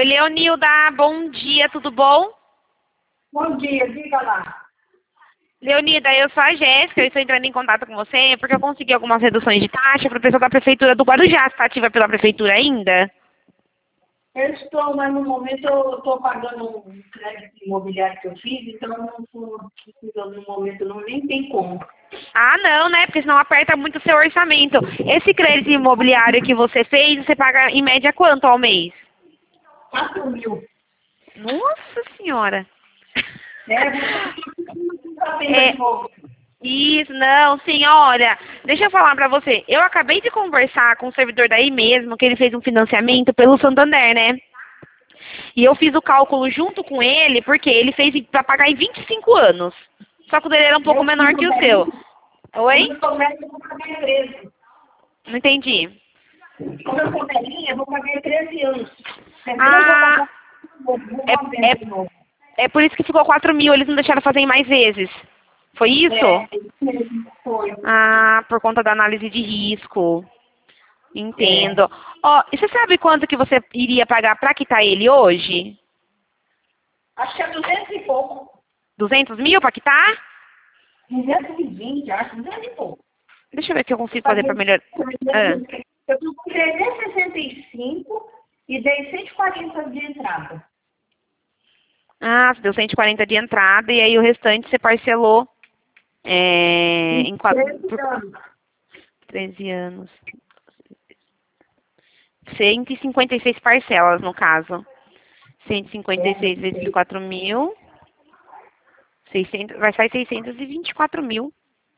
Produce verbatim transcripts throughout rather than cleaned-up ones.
Leonilda, bom dia, tudo bom? Bom dia, diga lá. Leonilda, eu sou a Jéssica, eu estou entrando em contato com você porque eu consegui algumas reduções de taxa para o pessoal da Prefeitura do Guarujá. Você está ativa pela Prefeitura ainda? Eu estou, mas no momento eu estou pagando um crédito imobiliário que eu fiz, então não estou, no momento não nem tem como. Ah, não, né? Porque senão aperta muito o seu orçamento. Esse crédito imobiliário que você fez, você paga em média quanto ao mês? quatro mil. Nossa Senhora! É, vou É, de novo. isso, não, sim, olha, deixa eu falar pra você. Eu acabei de conversar com o servidor daí mesmo, que ele fez um financiamento pelo Santander, né? E eu fiz o cálculo junto com ele, porque ele fez pra pagar em vinte e cinco anos. Só que o dele era um pouco Eu menor que o seu. Como Oi? eu sou velha, eu vou pagar treze. Não entendi. Como eu sou velhinha, eu vou pagar treze anos. Entendeu? Eu vou Ah, pagar vou vou é, fazer é, de novo. é por isso que ficou quatro mil, eles não deixaram fazer em mais vezes. Foi isso? É, isso mesmo, foi. Ah, por conta da análise de risco. É. Entendo. Ó, e você sabe quanto que você iria pagar pra quitar ele hoje? Acho que é duzentos e pouco. Duzentos mil pra quitar? duzentos e vinte, acho, duzentos e pouco. Deixa eu ver o que eu consigo fazer pra Paguei- melhor. Ah. Eu estou com trezentos e sessenta e cinco e dei cento e quarenta de entrada. Ah, você deu cento e quarenta de entrada e aí o restante você parcelou é, Em em quatro, treze por anos. treze anos. cento e cinquenta e seis parcelas, no caso. cento e cinquenta e seis vezes É, quatro mil. seiscentos, vai sair seiscentos e vinte e quatro mil.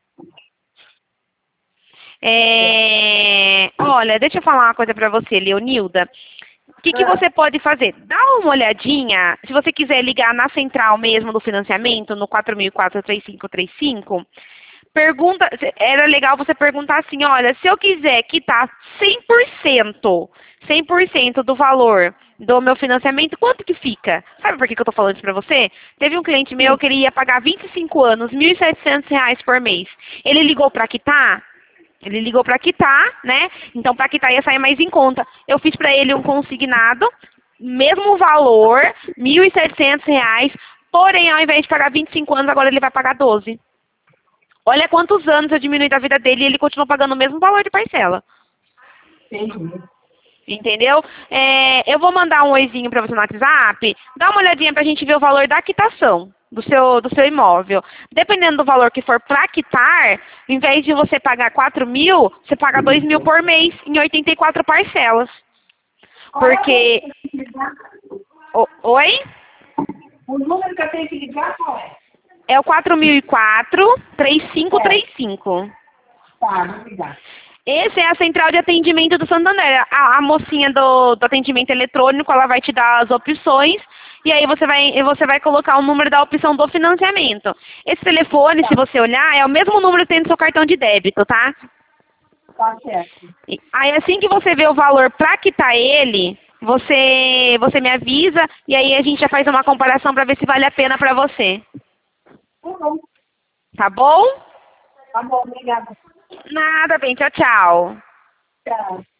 é. É, olha, deixa eu falar uma coisa pra você, Leonilda. O que, que Ah, você pode fazer? Dá uma olhadinha, se você quiser ligar na central mesmo do financiamento, no quatro mil e quatro, três cinco três cinco, pergunta, era legal você perguntar assim, olha, se eu quiser quitar cem por cento, cem por cento do valor do meu financiamento, quanto que fica? Sabe por que, que eu tô falando isso pra você? Teve um cliente meu sim. que ele ia pagar vinte e cinco anos, mil e setecentos reais por mês. Ele ligou pra quitar? Ele ligou para quitar, né? Então, para quitar ia sair mais em conta. Eu fiz para ele um consignado, mesmo valor, mil e setecentos reais, porém, ao invés de pagar vinte e cinco anos, agora ele vai pagar doze. Olha quantos anos eu diminui da vida dele e ele continua pagando o mesmo valor de parcela. Entendi. Entendeu? É, eu vou mandar um oizinho para você no WhatsApp. Dá uma olhadinha para a gente ver o valor da quitação do seu, do seu imóvel. Dependendo do valor que for para quitar, em vez de você pagar quatro mil, você paga dois mil por mês em oitenta e quatro parcelas. Qual é o número Porque... que eu tenho que ligar? o- Oi? O número que eu tenho que ligar qual é? É o quatro mil e quatro, três cinco É, três cinco. tá, vou ligar. Esse é a central de atendimento do Santander. A, a mocinha do, do atendimento eletrônico, ela vai te dar as opções e aí você vai, e você vai colocar o número da opção do financiamento. Esse telefone, se você olhar, é o mesmo número que tem no seu cartão de débito, tá? Tá certo. E aí assim que você vê o valor para quitar ele, você, você me avisa e aí a gente já faz uma comparação para ver se vale a pena para você. Tá bom. Tá bom? Tá bom, obrigada. Nada, bem, tchau, tchau. Tchau.